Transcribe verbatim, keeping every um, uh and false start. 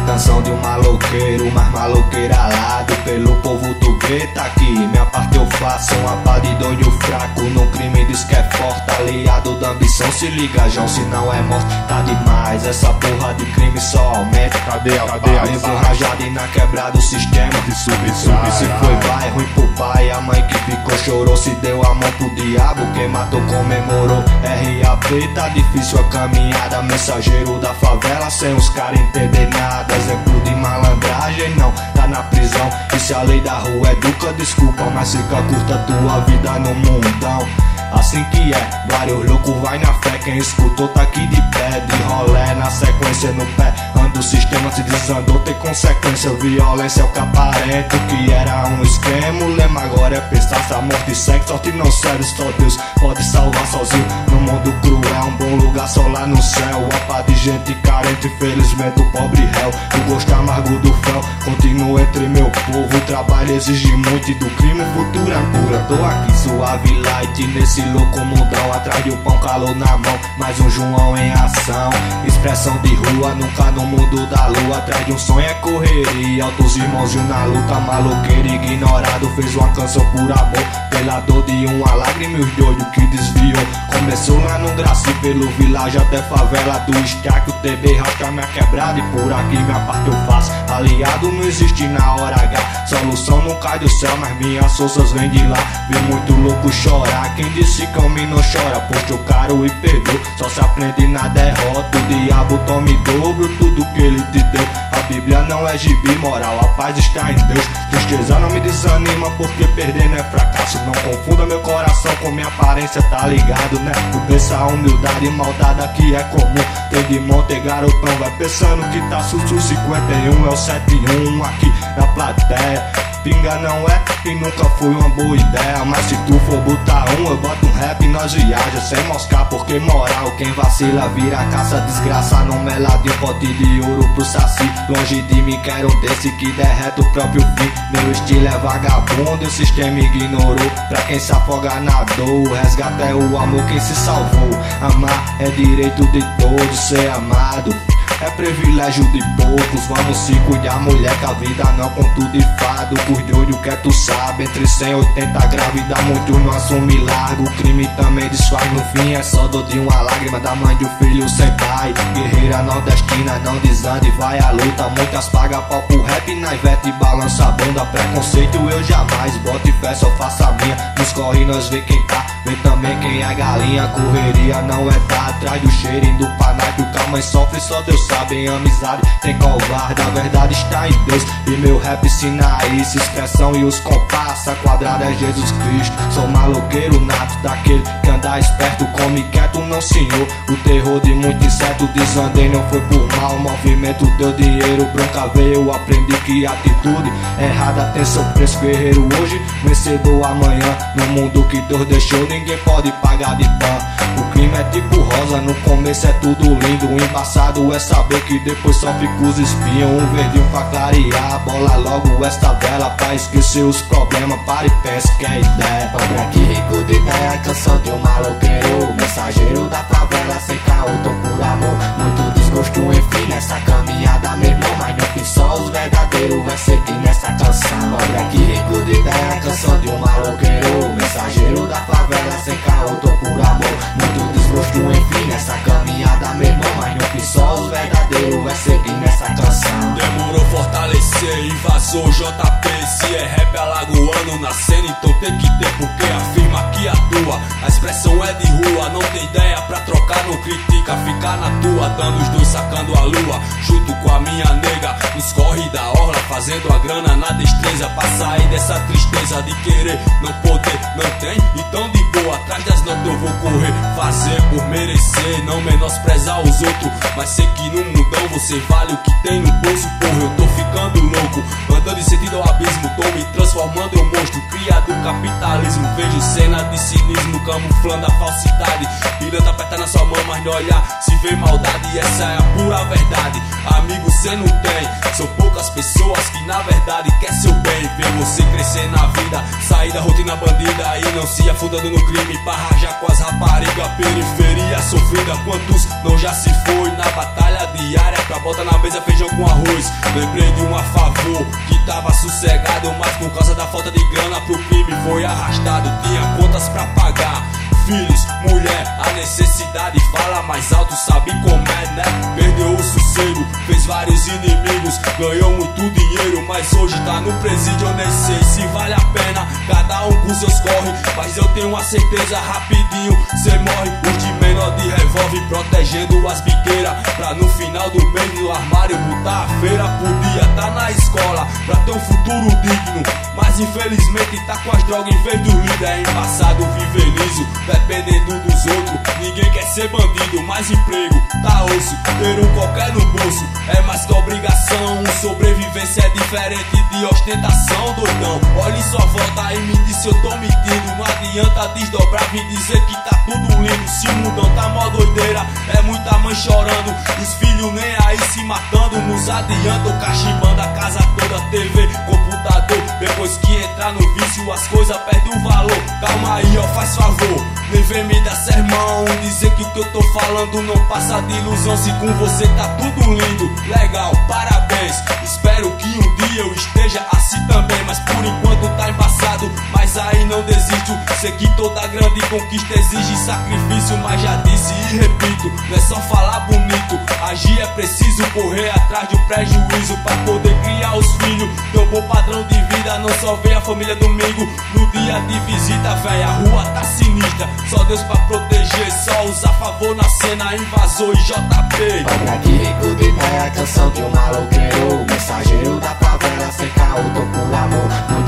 canção de um maloqueiro, mas maloqueiro alado pelo povo do gueto aqui. Minha parte eu faço, uma pá de doido fraco no crime diz que é forte, aliado da ambição. Se liga, João, se não é morte, tá demais. Essa porra de crime só aumenta. Cadê a cadeia? Levou rajada e na quebrada o sistema de sub, sub, se foi vai, ruim pro pai. A mãe que ficou chorou, se deu a mão pro diabo. Quem matou comemorou. R A P tá difícil a caminhada. Mensageiro da favela sem os caras entender nada. Exemplo de malandragem não, tá na prisão. E se a lei da rua educa, desculpa, mas fica curta tua vida no mundão. Assim que é, vários loucos vai na fé. Quem escutou tá aqui de pé, de rolé na sequência no pé. Anda o sistema se desandou, tem consequência. Violência é o que aparenta, o que era um esquema. O lema agora é pensar se a morte segue. Sorte não serve, só Deus pode salvar sozinho. No mundo cruel, um bom lugar só lá no céu. Uma pá de gente carente, infelizmente o pobre réu. O gosto amargo do fel continua entre meu povo. O trabalho exige muito e do crime o futuro é pura. Tô aqui suave light nesse louco mundão, atrás de um pão, calor na mão, mais um João em ação. Expressão de rua, nunca no mundo da lua. Atrás de um sonho é correria, altos irmãozinhos na luta. Maloqueiro ignorado, fez uma canção por amor. Pela dor de uma lágrima e os doidos que desviou. Começou lá no Graci, pelo vilarejo até favela do Estaque. O T B rasca minha quebrada e por aqui minha parte eu faço. Aliado não existe na hora H, solução não cai do céu, mas minhas forças vêm de lá. Vi muito louco chorar, quem disse que homem não chora, postou caro e perdeu. Só se aprende na derrota, o diabo tome dobro tudo que ele te deu. A Bíblia não é gibi, moral, a paz está em Deus. Tristeza não me desanima, porque perder não é fracasso. Não confunda meu coração com minha aparência, tá ligado, né? Tu pensa a humildade e maldade aqui é comum. Tem de monte garotão, vai pensando que tá susto. Cinquenta e um é o sete e um aqui na plateia. Pinga não é e nunca foi uma boa ideia. Mas se tu for botar um, eu boto um rap e nós viaja sem moscar, porque moral, quem vacila vira caça. Desgraça não mela de um pote de ouro pro saci. Longe de mim quero um desse que derreta o próprio fim. Meu estilo é vagabundo e o sistema ignorou. Pra quem se afoga na dor, o resgate é o amor quem se salvou. Amar é direito de todos, ser amado é privilégio de poucos. Vamos se cuidar, mulher, que a vida não conta de fado. Por de olho que tu sabe, entre cem e oitenta grávida, muito não assume largo. O crime também desfaz no fim, é só dor de uma lágrima da mãe de um filho sem pai. Guerreira nordestina, não desande, vai à luta. Muitas paga pau pro rap, na Ivete balança a bunda. Preconceito eu jamais, bote fé, só faça a minha. Nos corre nós vê quem tá, vê também quem é galinha. Correria não é tá atrás do cheirinho do panai. Que o que a mãe sofre só Deus sabem, amizade tem covarde, a verdade está em Deus. E meu rap ensina isso, expressão e os compassa. Quadrado é Jesus Cristo, sou maloqueiro nato, daquele que anda esperto, come quieto não senhor. O terror de muito inseto, desandei não foi por mal. O movimento deu dinheiro, bronca veio, eu aprendi que atitude errada tem seu preço. Guerreiro hoje, vencedor amanhã. No mundo que Deus deixou, ninguém pode pagar de pão. O crime é tipo rosa, no começo é tudo lindo. O embaçado é saber que depois só fica os espinhos. Um verdinho pra clarear, bola logo esta vela pra esquecer os problemas. Para e pensa que é ideia. Pobre aqui rico de ideia, canção de um maloqueiro. Mensageiro da favela, sem caô, tô por amor. Muito desgosto, enfim, nessa caminhada, meu irmão. Mas no fim só os verdadeiros vai seguir nessa canção. Pobre aqui rico de ideia, canção de um maloqueiro. Mensageiro da favela, sem caô, tô por amor. Muito desgosto, enfim, nessa caminhada, meu irmão. Mas no fim só os verdadeiros vai seguir nessa canção. Demorou fortalecer e vazou J P. Se é rap alagoano na cena, então tem que ter, porque afirma que atua. A expressão é de rua, não tem ideia pra trocar, não critica, fica na tua. Dando os dois sacando a lua, junto com a minha nega. Nos corre da orla, fazendo a grana na destreza. Pra sair dessa tristeza de querer, não poder, não tem. Então de boa, atrás das notas eu vou correr. Fazer por merecer, não menosprezar os outros. Mas sei que no mundão você vale o que tem no bolso. Porra, eu tô ficando louco, andando em sentido ao abismo. Tô me transformando em um monstro, cria do capitalismo. Vejo cena de cinismo, camuflando a falsidade. Pilantra aperta na sua mão, mas no olhar se vê maldade. E essa é a pura verdade, amigo cê não tem. São poucas pessoas que na verdade quer seu bem. Ver você crescer vencer na vida, sair da rotina bandida e não se afundando no crime, pra rajar com as raparigas. Periferia sofrida, quantos não já se foi na batalha diária pra botar na mesa feijão com arroz. Lembrei de um a favor que tava sossegado, mas por causa da falta de grana pro crime foi arrastado. Tinha contas pra pagar, filhos, mulher, a necessidade fala mais alto, sabe como é, né? Perdeu o sossego, fez vários inimigos, ganhou muito dinheiro, mas hoje tá no presídio. Eu nem sei se vale a pena, cada um com seus corre, mas eu tenho uma certeza, rapidinho cê morre. Os de menor de revólver protegendo as biqueiras, pra no final do mês no armário botar a feira. Podia tá na escola pra ter um futuro digno, mas infelizmente tá com as drogas em vez dos líderes. É embaçado viver liso, dependendo dos outros. Ninguém quer ser bandido, mas emprego tá osso. Ter um qualquer no bolso é mais que obrigação. Sobrevivência é diferente de ostentação, doidão. Olha em sua volta e me diz se eu tô mentindo. Não adianta desdobrar, vim dizer que tá tudo lindo. Se o mundão tá mó doideira, é muita mãe chorando, os filhos nem aí se matando. Nos adianta o cachimbando a casa toda, T V, computador. Depois que entrar no vício as coisas perdem o valor. Calma aí, ó, faz favor, nem vem me dar sermão, dizer que o que eu tô falando não passa de ilusão. Se com você tá tudo lindo, legal, parabéns. Espero que um dia eu esteja assim também, mas por enquanto tá embaçado, mas aí não desisto. Sei que toda grande conquista exige sacrifício, mas já disse e repito, não é só falar bonito, agir é preciso, correr atrás de um prejuízo pra poder criar os filhos. Ter um bom padrão de vida, não só ver a família domingo no dia de visita, véia, a rua tá sinistra, só Deus pra proteger, só os a favor na cena, invasor e J P. Pobre aqui, rico de ideia, canção de um maloqueiro, mensageiro da favela, sem caô, tô por amor.